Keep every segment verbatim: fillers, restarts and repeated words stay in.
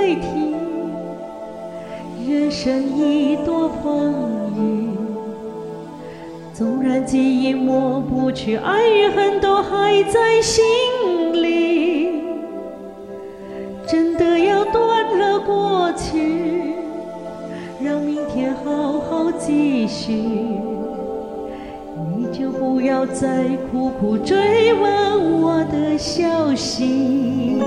替。人生已多风雨，纵然记忆抹不去，爱与恨都还在心里。真的要断了过去，让明天好好继续。你就不要再苦苦追问我的消息。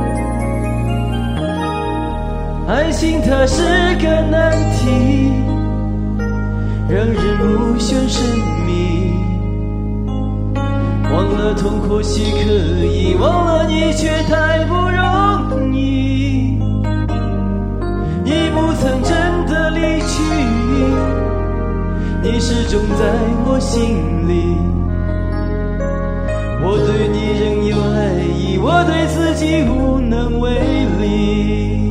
爱情它是个难题，让人目眩神迷。忘了痛或许可以，忘了你却太不容易。你不曾真的离去，你始终在我心里。我对你仍有爱意，我对自己无能为力。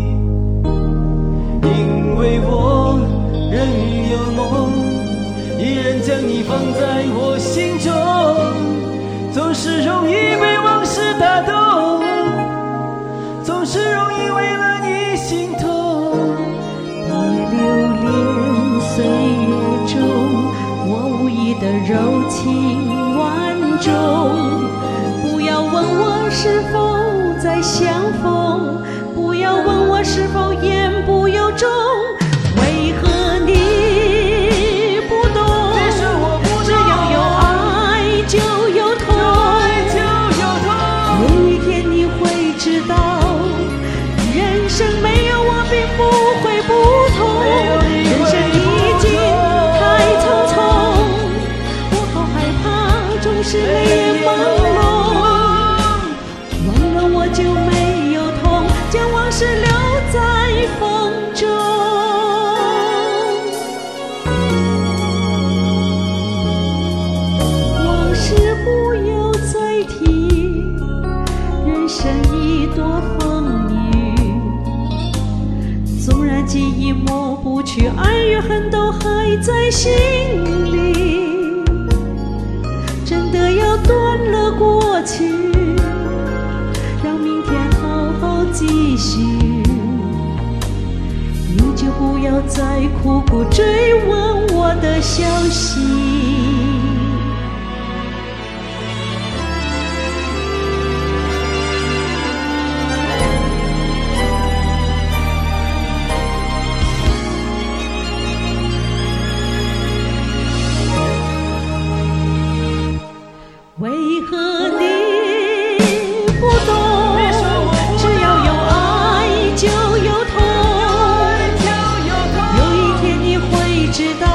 因为我仍有梦，依然将你放在我心中，总是容易被往事打动，总是容易为了你心痛。 别留恋岁月中我无意的柔情万种，不要问我是否再相逢，不要问我是否言不由衷。为何你不懂？只要有爱就有痛，有一天你会知道，人生没有我并不会不同。人生已经太匆匆，我好害怕总是泪眼朦胧。忘了我就没有痛，将往事留在风中。往事不要再提，人生已多风雨。纵然记忆抹不去，爱与恨都还在心里。真的要断了过去，让明天好好继续。你就不要再苦苦追问我的消息。为何你不懂？只要有爱就有痛，有一天你会知道，